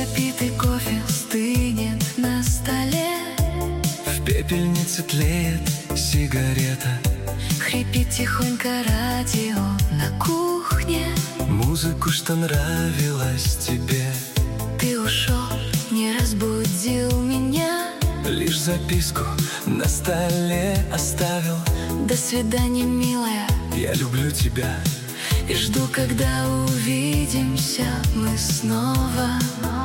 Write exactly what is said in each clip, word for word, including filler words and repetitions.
недопитый кофе стынет на столе. В пепельнице тлеет сигарета. Хрипит тихонько радио на кухне. Музыку, что нравилась тебе. Ты ушел, не разбудил меня. Лишь записку на столе оставил. До свидания, милая, я люблю тебя. и жду, когда увидимся мы снова.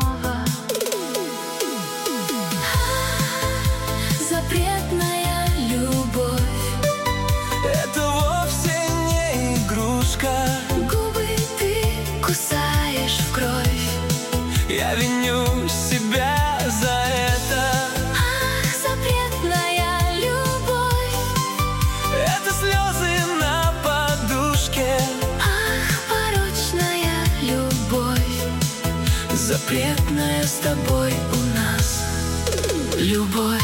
Запретная любовь — это вовсе не игрушка. Губы ты кусаешь в кровь. Я виню себя за это. Ах, запретная любовь — это слезы на подушке. Ах, порочная любовь. Запретная с тобой у нас любовь.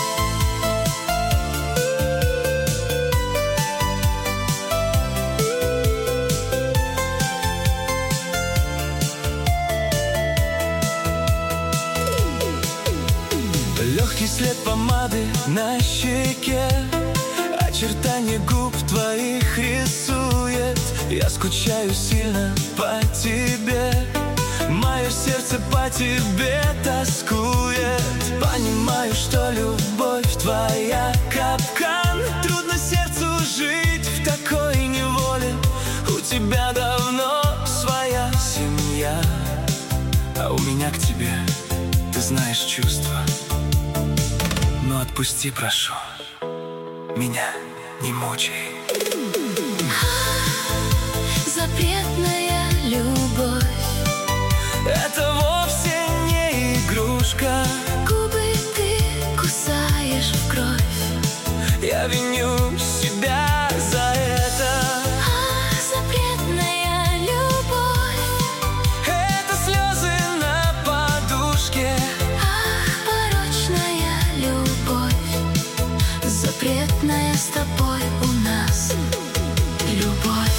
Легкий след помады на щеке, очертания губ твоих рисует. Я скучаю сильно по тебе, мое сердце по тебе тоскует. Понимаю, что любовь твоя капкан. Трудно сердцу жить в такой неволе. У тебя давно своя семья, а у меня к тебе, ты знаешь, чувства. Но отпусти, прошу, меня не мучай. Запретная любовь — это вовсе не игрушка. Губы ты кусаешь в кровь. Я виню себя за это. Ах, запретная любовь — это слезы на подушке. Ах, порочная любовь. Запретная с тобой у нас любовь.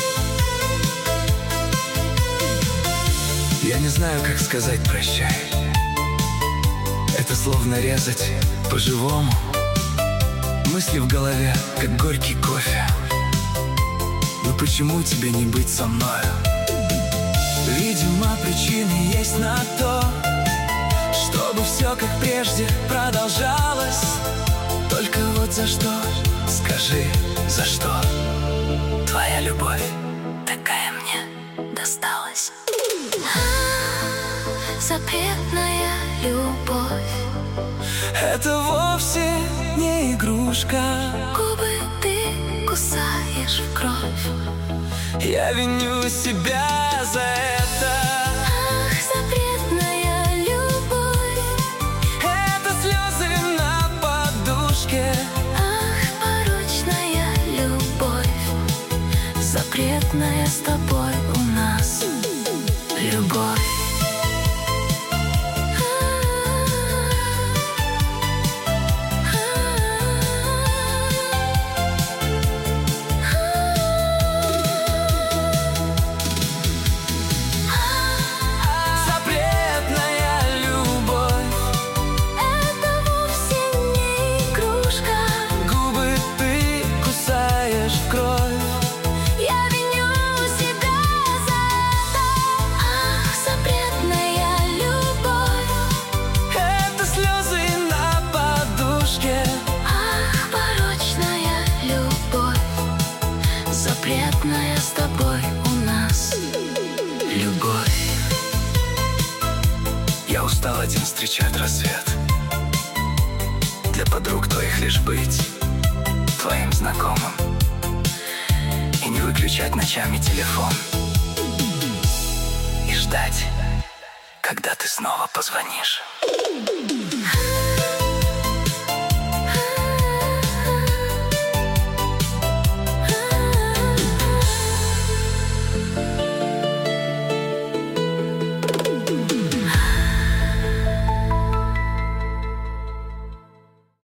Я не знаю, как сказать прощай. Это словно резать по-живому. Мысли в голове, как горький кофе. Но почему тебе не быть со мною? Видимо, причины есть на то, чтобы все как прежде продолжалось. Только вот за что, скажи, за что твоя любовь Такая мне досталась. Запретная любовь — это вовсе не игрушка. Губы ты кусаешь в кровь. Я виню себя за это. Ах, запретная любовь — это слезы на подушке. Ах, порочная любовь. Запретная с тобой у нас любовь. Запретная с тобой у нас любовь. Я устал один встречать рассвет. Для подруг твоих лишь быть твоим знакомым и не выключать ночами телефон. И ждать, когда ты снова позвонишь.